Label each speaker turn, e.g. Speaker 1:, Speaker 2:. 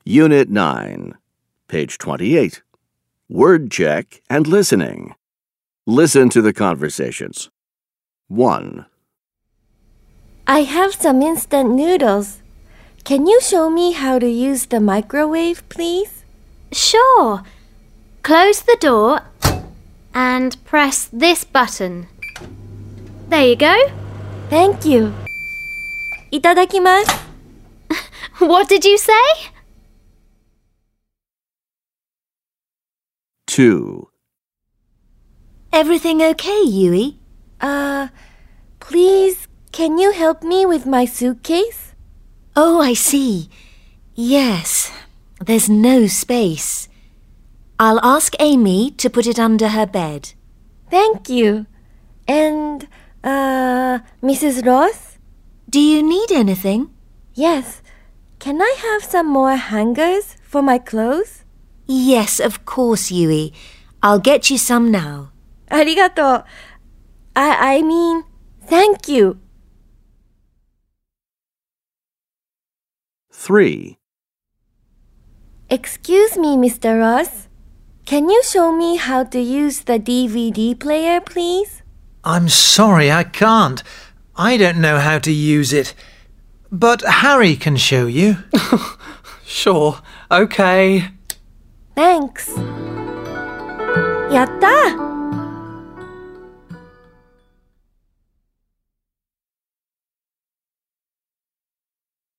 Speaker 1: Unit 9, page 28. Word check and listening. Listen to the conversations. 1.
Speaker 2: I have some instant noodles. Can you show me how to use the microwave, please?
Speaker 3: Sure. Close the door and press this button. There you go.
Speaker 2: Thank you. いただきます.
Speaker 3: What did you say?
Speaker 1: 2.
Speaker 2: Everything okay, Yui? Please, can you help me with my suitcase?
Speaker 4: Oh, I see. Yes, there's no space. I'll ask Amy to put it under her bed.
Speaker 2: Thank you. And, Mrs. Ross?
Speaker 4: Do you need anything?
Speaker 2: Yes. Can I have some more hangers for my clothes?
Speaker 4: Yes, of course, Yui. I'll get you some now.
Speaker 2: ありがとう. I mean, thank you.
Speaker 1: 3.
Speaker 2: Excuse me, Mr. Ross. Can you show me how to use the DVD player, please?
Speaker 5: I'm sorry, I can't. I don't know how to use it. But Harry can show you.
Speaker 6: Sure, okay.
Speaker 2: Thanks. やった!